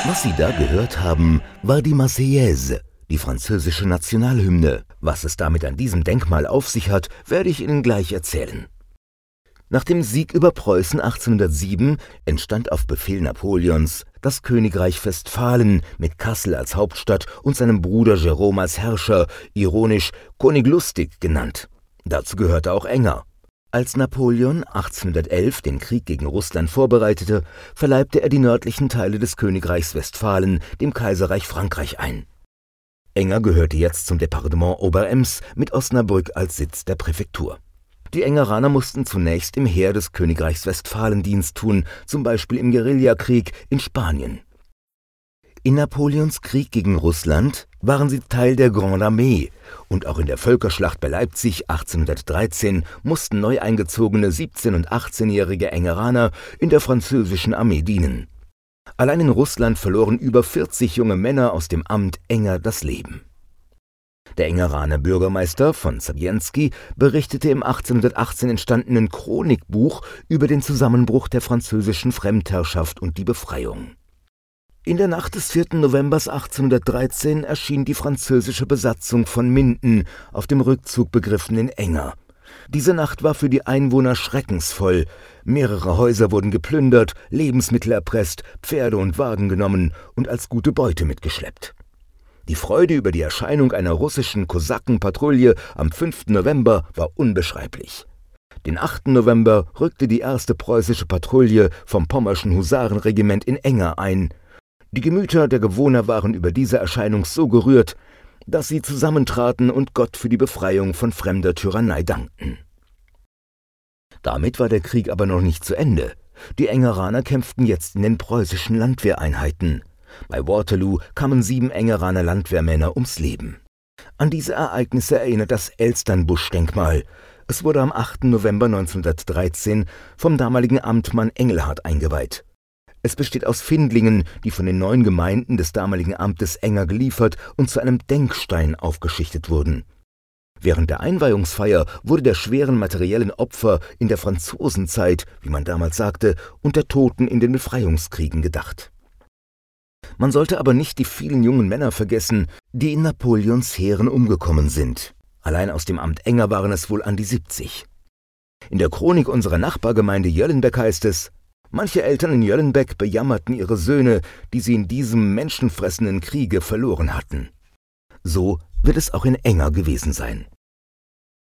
Was Sie da gehört haben, war die Marseillaise, die französische Nationalhymne. Was es damit an diesem Denkmal auf sich hat, werde ich Ihnen gleich erzählen. Nach dem Sieg über Preußen 1807 entstand auf Befehl Napoleons das Königreich Westfalen mit Kassel als Hauptstadt und seinem Bruder Jérôme als Herrscher, ironisch König Lustig genannt. Dazu gehörte auch Enger. Als Napoleon 1811 den Krieg gegen Russland vorbereitete, verleibte er die nördlichen Teile des Königreichs Westfalen dem Kaiserreich Frankreich ein. Enger gehörte jetzt zum Departement Oberems mit Osnabrück als Sitz der Präfektur. Die Engeraner mussten zunächst im Heer des Königreichs Westfalen Dienst tun, zum Beispiel im Guerillakrieg in Spanien. In Napoleons Krieg gegen Russland waren sie Teil der Grande Armee und auch in der Völkerschlacht bei Leipzig 1813 mussten neu eingezogene 17- und 18-jährige Engeraner in der französischen Armee dienen. Allein in Russland verloren über 40 junge Männer aus dem Amt Enger das Leben. Der Engeraner Bürgermeister von Zabienski berichtete im 1818 entstandenen Chronikbuch über den Zusammenbruch der französischen Fremdherrschaft und die Befreiung. In der Nacht des 4. November 1813 erschien die französische Besatzung von Minden auf dem Rückzug begriffen in Enger. Diese Nacht war für die Einwohner schreckensvoll. Mehrere Häuser wurden geplündert, Lebensmittel erpresst, Pferde und Wagen genommen und als gute Beute mitgeschleppt. Die Freude über die Erscheinung einer russischen Kosakenpatrouille am 5. November war unbeschreiblich. Den 8. November rückte die erste preußische Patrouille vom Pommerschen Husarenregiment in Enger ein. Die Gemüter der Bewohner waren über diese Erscheinung so gerührt, dass sie zusammentraten und Gott für die Befreiung von fremder Tyrannei dankten. Damit war der Krieg aber noch nicht zu Ende. Die Engeraner kämpften jetzt in den preußischen Landwehreinheiten. Bei Waterloo kamen 7 Engeraner Landwehrmänner ums Leben. An diese Ereignisse erinnert das Elsternbusch-Denkmal. Es wurde am 8. November 1913 vom damaligen Amtmann Engelhard eingeweiht. Es besteht aus Findlingen, die von den 9 Gemeinden des damaligen Amtes Enger geliefert und zu einem Denkstein aufgeschichtet wurden. Während der Einweihungsfeier wurde der schweren materiellen Opfer in der Franzosenzeit, wie man damals sagte, und der Toten in den Befreiungskriegen gedacht. Man sollte aber nicht die vielen jungen Männer vergessen, die in Napoleons Heeren umgekommen sind. Allein aus dem Amt Enger waren es wohl an die 70. In der Chronik unserer Nachbargemeinde Jöllenbeck heißt es: Manche Eltern in Jöllenbeck bejammerten ihre Söhne, die sie in diesem menschenfressenden Kriege verloren hatten. So wird es auch in Enger gewesen sein.